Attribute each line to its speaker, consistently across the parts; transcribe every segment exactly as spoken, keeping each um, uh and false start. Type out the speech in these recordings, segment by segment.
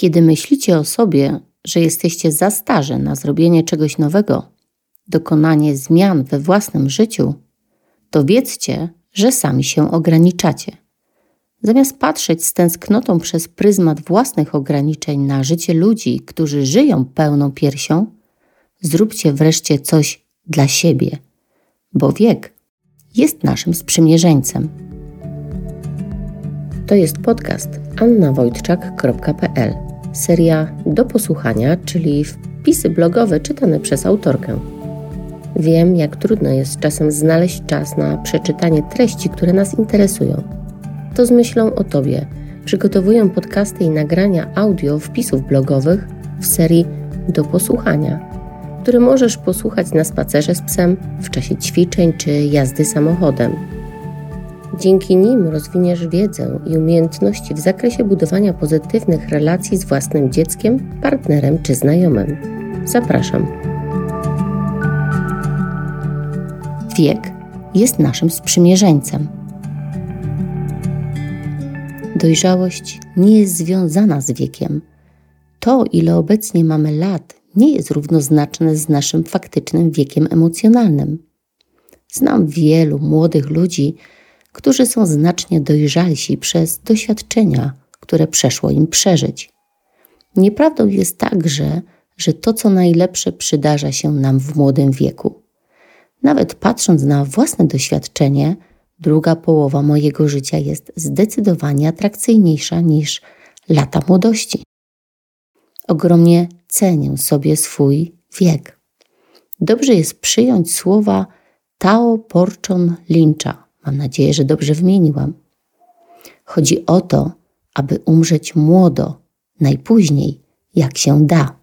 Speaker 1: Kiedy myślicie o sobie, że jesteście za starzy na zrobienie czegoś nowego, dokonanie zmian we własnym życiu, to wiedzcie, że sami się ograniczacie. Zamiast patrzeć z tęsknotą przez pryzmat własnych ograniczeń na życie ludzi, którzy żyją pełną piersią, zróbcie wreszcie coś dla siebie, bo wiek jest naszym sprzymierzeńcem. To jest podcast anna wojtczak kropka p l, seria do posłuchania, czyli wpisy blogowe czytane przez autorkę. Wiem, jak trudno jest czasem znaleźć czas na przeczytanie treści, które nas interesują. To z myślą o Tobie przygotowuję podcasty i nagrania audio wpisów blogowych w serii do posłuchania, które możesz posłuchać na spacerze z psem, w czasie ćwiczeń czy jazdy samochodem. Dzięki nim rozwiniesz wiedzę i umiejętności w zakresie budowania pozytywnych relacji z własnym dzieckiem, partnerem czy znajomym. Zapraszam. Wiek jest naszym sprzymierzeńcem. Dojrzałość nie jest związana z wiekiem. To, ile obecnie mamy lat, nie jest równoznaczne z naszym faktycznym wiekiem emocjonalnym. Znam wielu młodych ludzi, którzy są znacznie dojrzalsi przez doświadczenia, które przeszło im przeżyć. Nieprawdą jest także, że to, co najlepsze, przydarza się nam w młodym wieku. Nawet patrząc na własne doświadczenie, druga połowa mojego życia jest zdecydowanie atrakcyjniejsza niż lata młodości. Ogromnie cenię sobie swój wiek. Dobrze jest przyjąć słowa Tao Porchon Lyncha. Mam nadzieję, że dobrze wymieniłam. Chodzi o to, aby umrzeć młodo, najpóźniej jak się da.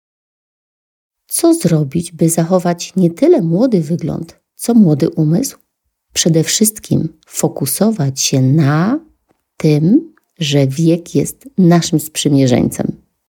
Speaker 1: Co zrobić, by zachować nie tyle młody wygląd, co młody umysł? Przede wszystkim fokusować się na tym, że wiek jest naszym sprzymierzeńcem.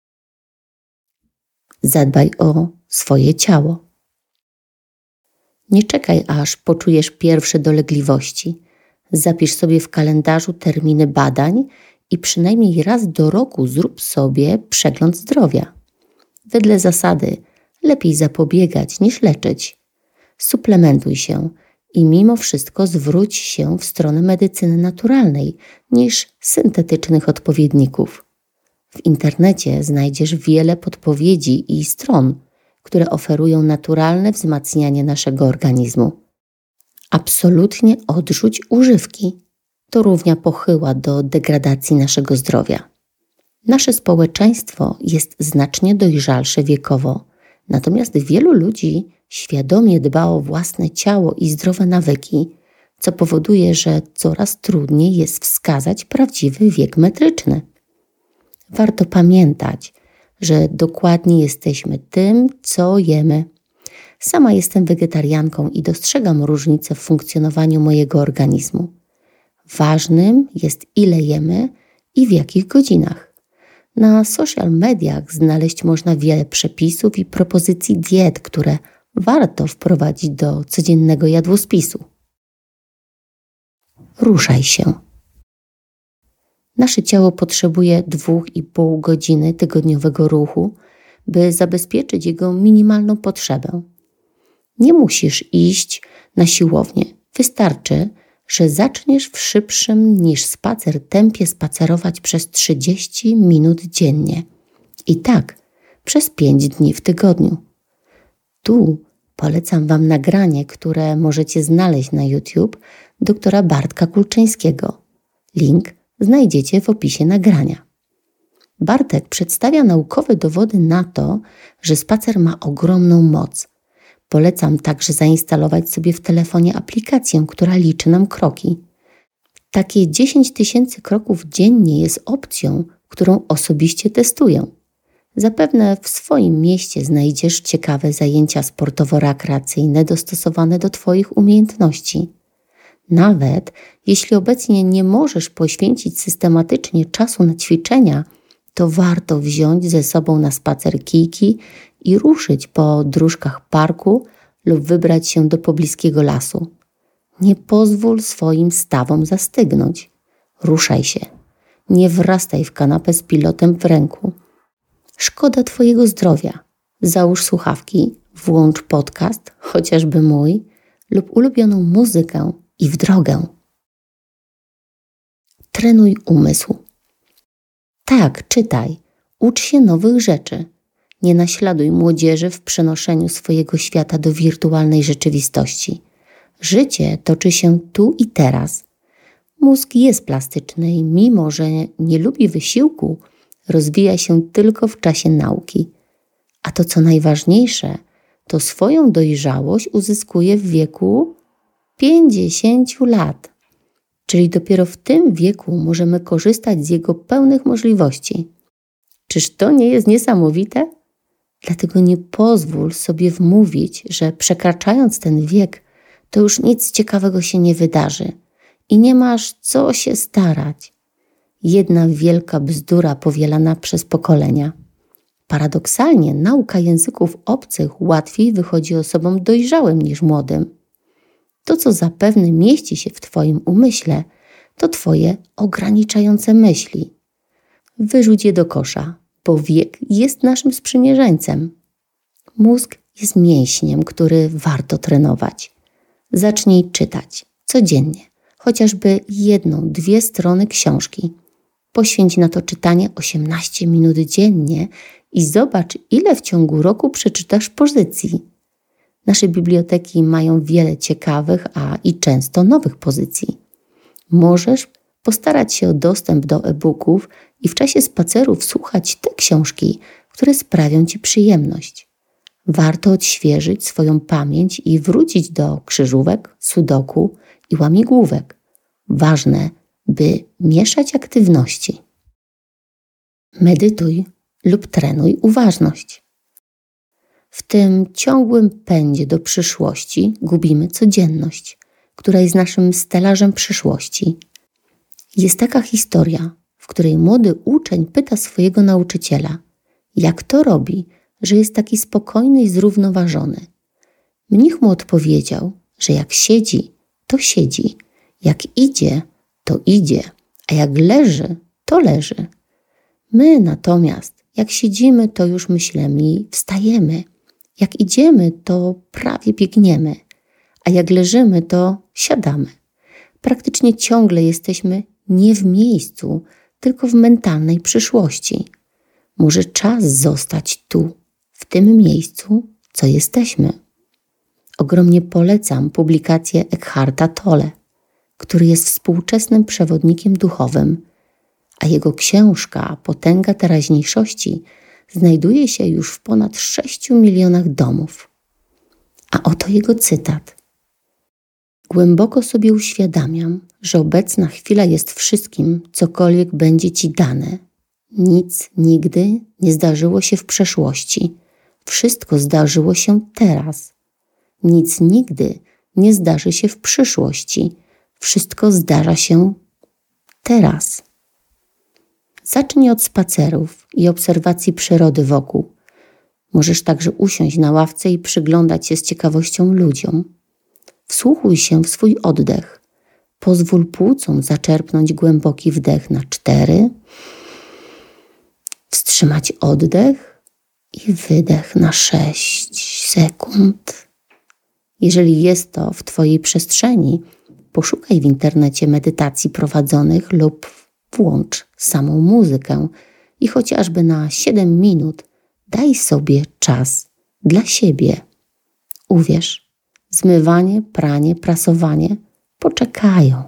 Speaker 1: Zadbaj o swoje ciało. Nie czekaj, aż poczujesz pierwsze dolegliwości. Zapisz sobie w kalendarzu terminy badań i przynajmniej raz do roku zrób sobie przegląd zdrowia. Wedle zasady lepiej zapobiegać niż leczyć. Suplementuj się i mimo wszystko zwróć się w stronę medycyny naturalnej niż syntetycznych odpowiedników. W internecie znajdziesz wiele podpowiedzi i stron, które oferują naturalne wzmacnianie naszego organizmu. Absolutnie odrzuć używki. To równia pochyła do degradacji naszego zdrowia. Nasze społeczeństwo jest znacznie dojrzalsze wiekowo, natomiast wielu ludzi świadomie dba o własne ciało i zdrowe nawyki, co powoduje, że coraz trudniej jest wskazać prawdziwy wiek metryczny. Warto pamiętać, że dokładnie jesteśmy tym, co jemy. Sama jestem wegetarianką i dostrzegam różnice w funkcjonowaniu mojego organizmu. Ważnym jest, ile jemy i w jakich godzinach. Na social mediach znaleźć można wiele przepisów i propozycji diet, które warto wprowadzić do codziennego jadłospisu. Ruszaj się. Nasze ciało potrzebuje dwie i pół godziny tygodniowego ruchu, by zabezpieczyć jego minimalną potrzebę. Nie musisz iść na siłownię. Wystarczy, że zaczniesz w szybszym niż spacer tempie spacerować przez trzydzieści minut dziennie. I tak przez pięć dni w tygodniu. Tu polecam Wam nagranie, które możecie znaleźć na YouTube doktora Bartka Kulczyńskiego. Link znajdziecie w opisie nagrania. Bartek przedstawia naukowe dowody na to, że spacer ma ogromną moc. Polecam także zainstalować sobie w telefonie aplikację, która liczy nam kroki. Takie dziesięć tysięcy kroków dziennie jest opcją, którą osobiście testuję. Zapewne w swoim mieście znajdziesz ciekawe zajęcia sportowo-rekreacyjne dostosowane do Twoich umiejętności. Nawet jeśli obecnie nie możesz poświęcić systematycznie czasu na ćwiczenia, to warto wziąć ze sobą na spacer kijki i ruszyć po dróżkach parku lub wybrać się do pobliskiego lasu. Nie pozwól swoim stawom zastygnąć. Ruszaj się. Nie wrastaj w kanapę z pilotem w ręku. Szkoda twojego zdrowia. Załóż słuchawki, włącz podcast, chociażby mój, lub ulubioną muzykę i w drogę. Trenuj umysł. Tak, czytaj. Ucz się nowych rzeczy. Nie naśladuj młodzieży w przenoszeniu swojego świata do wirtualnej rzeczywistości. Życie toczy się tu i teraz. Mózg jest plastyczny i mimo, że nie lubi wysiłku, rozwija się tylko w czasie nauki. A to, co najważniejsze, to swoją dojrzałość uzyskuje w wieku pięćdziesięciu lat. Czyli dopiero w tym wieku możemy korzystać z jego pełnych możliwości. Czyż to nie jest niesamowite? Dlatego nie pozwól sobie wmówić, że przekraczając ten wiek, to już nic ciekawego się nie wydarzy i nie masz co się starać. Jedna wielka bzdura powielana przez pokolenia. Paradoksalnie nauka języków obcych łatwiej wychodzi osobom dojrzałym niż młodym. To, co zapewne mieści się w twoim umyśle, to twoje ograniczające myśli. Wyrzuć je do kosza, bo wiek jest naszym sprzymierzeńcem. Mózg jest mięśniem, który warto trenować. Zacznij czytać codziennie, chociażby jedną, dwie strony książki. Poświęć na to czytanie osiemnaście minut dziennie i zobacz, ile w ciągu roku przeczytasz pozycji. Nasze biblioteki mają wiele ciekawych, a i często nowych pozycji. Możesz postarać się o dostęp do e-booków i w czasie spacerów słuchać te książki, które sprawią ci przyjemność. Warto odświeżyć swoją pamięć i wrócić do krzyżówek, sudoku i łamigłówek. Ważne, by mieszać aktywności. Medytuj lub trenuj uważność. W tym ciągłym pędzie do przyszłości gubimy codzienność, która jest naszym stelażem przyszłości. Jest taka historia, w której młody uczeń pyta swojego nauczyciela, jak to robi, że jest taki spokojny i zrównoważony. Mnich mu odpowiedział, że jak siedzi, to siedzi, jak idzie, to idzie, a jak leży, to leży. My natomiast, jak siedzimy, to już myślami wstajemy. Jak idziemy, to prawie biegniemy, a jak leżymy, to siadamy. Praktycznie ciągle jesteśmy nie w miejscu, tylko w mentalnej przyszłości. Może czas zostać tu, w tym miejscu, co jesteśmy. Ogromnie polecam publikację Eckharta Tolle, który jest współczesnym przewodnikiem duchowym, a jego książka Potęga teraźniejszości znajduje się już w ponad sześciu milionach domów. A oto jego cytat. Głęboko sobie uświadamiam, że obecna chwila jest wszystkim, cokolwiek będzie ci dane. Nic nigdy nie zdarzyło się w przeszłości. Wszystko zdarzyło się teraz. Nic nigdy nie zdarzy się w przyszłości. Wszystko zdarza się teraz. Zacznij od spacerów i obserwacji przyrody wokół. Możesz także usiąść na ławce i przyglądać się z ciekawością ludziom. Wsłuchuj się w swój oddech. Pozwól płucom zaczerpnąć głęboki wdech na cztery, wstrzymać oddech i wydech na sześć sekund. Jeżeli jest to w twojej przestrzeni, poszukaj w internecie medytacji prowadzonych lub włącz samą muzykę i chociażby na siedem minut daj sobie czas dla siebie. Uwierz, zmywanie, pranie, prasowanie poczekają.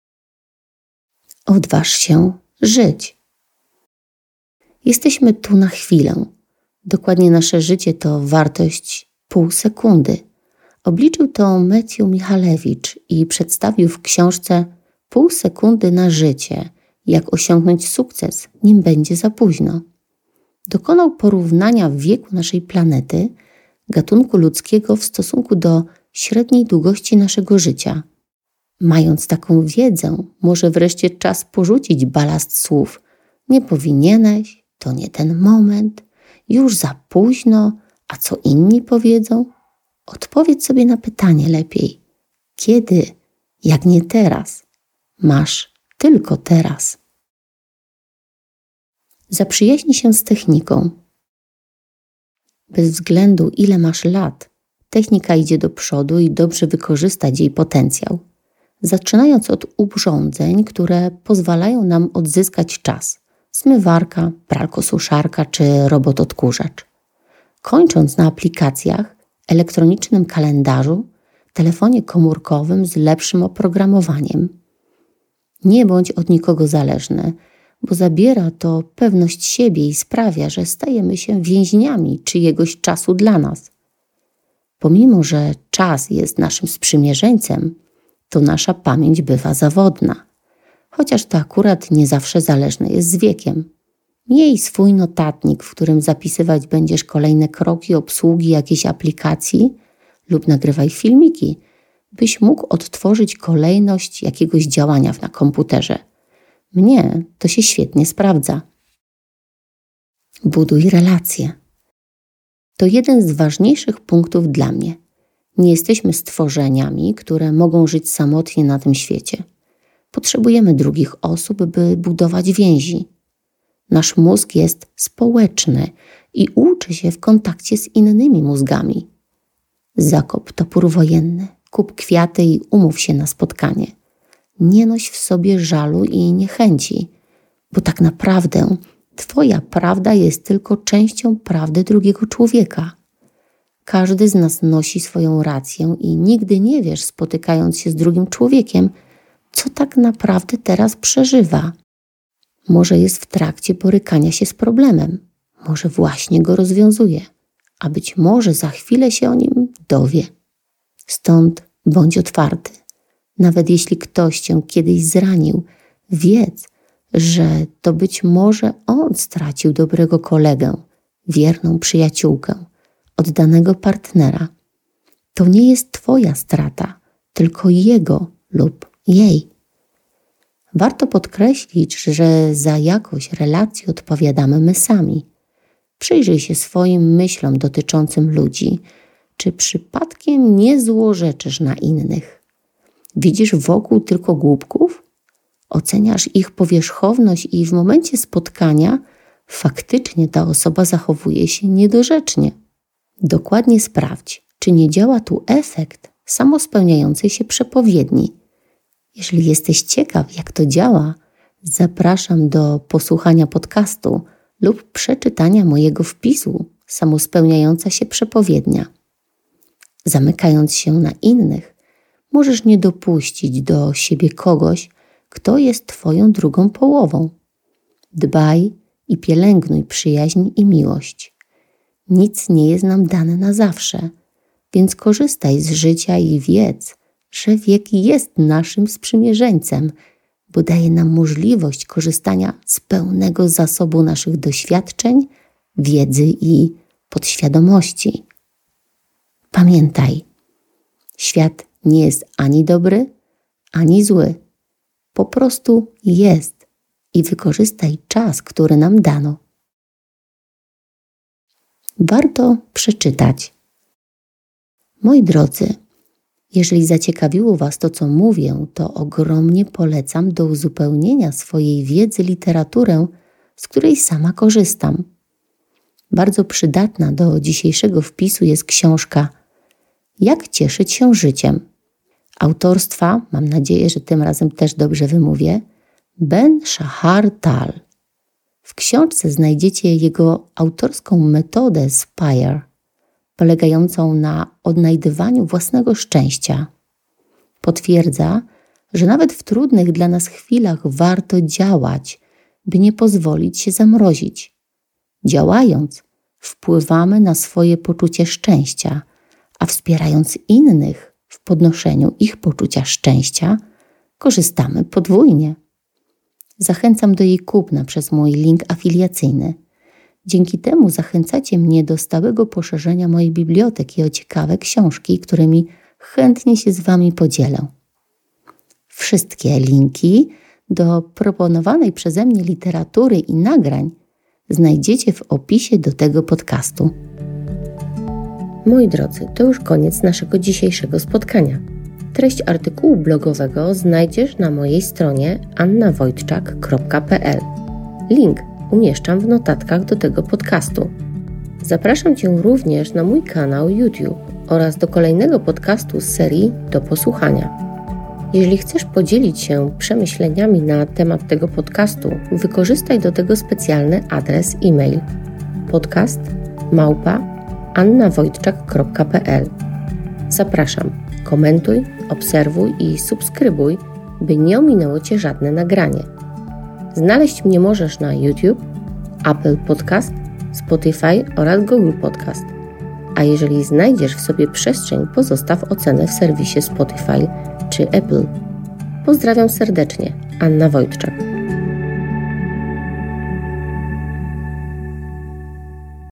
Speaker 1: Odważ się żyć. Jesteśmy tu na chwilę. Dokładnie nasze życie to wartość pół sekundy. Obliczył to Matthew Michalewicz i przedstawił w książce Pół sekundy na życie. Jak osiągnąć sukces, nim będzie za późno. Dokonał porównania wieku naszej planety, gatunku ludzkiego w stosunku do średniej długości naszego życia. Mając taką wiedzę, może wreszcie czas porzucić balast słów. Nie powinieneś, to nie ten moment, już za późno, a co inni powiedzą? Odpowiedz sobie na pytanie lepiej. Kiedy, jak nie teraz? Masz tylko teraz. Zaprzyjaźnij się z techniką. Bez względu ile masz lat, technika idzie do przodu i dobrze wykorzystać jej potencjał. Zaczynając od urządzeń, które pozwalają nam odzyskać czas. Zmywarka, pralkosuszarka czy robot odkurzacz. Kończąc na aplikacjach, elektronicznym kalendarzu, telefonie komórkowym z lepszym oprogramowaniem. Nie bądź od nikogo zależny, bo zabiera to pewność siebie i sprawia, że stajemy się więźniami czyjegoś czasu dla nas. Pomimo że czas jest naszym sprzymierzeńcem, to nasza pamięć bywa zawodna, chociaż to akurat nie zawsze zależne jest z wiekiem. Miej swój notatnik, w którym zapisywać będziesz kolejne kroki obsługi jakiejś aplikacji lub nagrywaj filmiki, byś mógł odtworzyć kolejność jakiegoś działania na komputerze. Mnie to się świetnie sprawdza. Buduj relacje. To jeden z ważniejszych punktów dla mnie. Nie jesteśmy stworzeniami, które mogą żyć samotnie na tym świecie. Potrzebujemy drugich osób, by budować więzi. Nasz mózg jest społeczny i uczy się w kontakcie z innymi mózgami. Zakop topór wojenny, kup kwiaty i umów się na spotkanie. Nie noś w sobie żalu i niechęci, bo tak naprawdę twoja prawda jest tylko częścią prawdy drugiego człowieka. Każdy z nas nosi swoją rację i nigdy nie wiesz, spotykając się z drugim człowiekiem, co tak naprawdę teraz przeżywa. Może jest w trakcie borykania się z problemem, może właśnie go rozwiązuje, a być może za chwilę się o nim dowie. Stąd bądź otwarty. Nawet jeśli ktoś cię kiedyś zranił, wiedz, że to być może on stracił dobrego kolegę, wierną przyjaciółkę, oddanego partnera. To nie jest twoja strata, tylko jego lub jej. Warto podkreślić, że za jakość relacji odpowiadamy my sami. Przyjrzyj się swoim myślom dotyczącym ludzi, czy przypadkiem nie złorzeczysz na innych. Widzisz wokół tylko głupków? Oceniasz ich powierzchowność i w momencie spotkania faktycznie ta osoba zachowuje się niedorzecznie. Dokładnie sprawdź, czy nie działa tu efekt samospełniającej się przepowiedni. Jeżeli jesteś ciekaw, jak to działa, zapraszam do posłuchania podcastu lub przeczytania mojego wpisu Samospełniająca się przepowiednia. Zamykając się na innych, możesz nie dopuścić do siebie kogoś, kto jest twoją drugą połową. Dbaj i pielęgnuj przyjaźń i miłość. Nic nie jest nam dane na zawsze, więc korzystaj z życia i wiedz, że wiek jest naszym sprzymierzeńcem, bo daje nam możliwość korzystania z pełnego zasobu naszych doświadczeń, wiedzy i podświadomości. Pamiętaj, świat nie jest ani dobry, ani zły. Po prostu jest i wykorzystaj czas, który nam dano. Warto przeczytać. Moi drodzy, jeżeli zaciekawiło Was to, co mówię, to ogromnie polecam do uzupełnienia swojej wiedzy literaturę, z której sama korzystam. Bardzo przydatna do dzisiejszego wpisu jest książka Jak cieszyć się życiem? Autorstwa, mam nadzieję, że tym razem też dobrze wymówię, Ben Shahar Tal. W książce znajdziecie jego autorską metodę Spire, polegającą na odnajdywaniu własnego szczęścia. Potwierdza, że nawet w trudnych dla nas chwilach warto działać, by nie pozwolić się zamrozić. Działając, wpływamy na swoje poczucie szczęścia, a wspierając innych w podnoszeniu ich poczucia szczęścia, korzystamy podwójnie. Zachęcam do jej kupna przez mój link afiliacyjny. Dzięki temu zachęcacie mnie do stałego poszerzenia mojej biblioteki o ciekawe książki, którymi chętnie się z Wami podzielę. Wszystkie linki do proponowanej przeze mnie literatury i nagrań znajdziecie w opisie do tego podcastu. Moi drodzy, to już koniec naszego dzisiejszego spotkania. Treść artykułu blogowego znajdziesz na mojej stronie anna wojtczak kropka p l. Link umieszczam w notatkach do tego podcastu. Zapraszam Cię również na mój kanał YouTube oraz do kolejnego podcastu z serii Do Posłuchania. Jeżeli chcesz podzielić się przemyśleniami na temat tego podcastu, wykorzystaj do tego specjalny adres e-mail podcast małpa anna wojtczak kropka p l. Zapraszam, komentuj, obserwuj i subskrybuj, by nie ominęło Cię żadne nagranie. Znaleźć mnie możesz na YouTube, Apple Podcast, Spotify oraz Google Podcast. A jeżeli znajdziesz w sobie przestrzeń, pozostaw ocenę w serwisie Spotify czy Apple. Pozdrawiam serdecznie, Anna Wojtczak.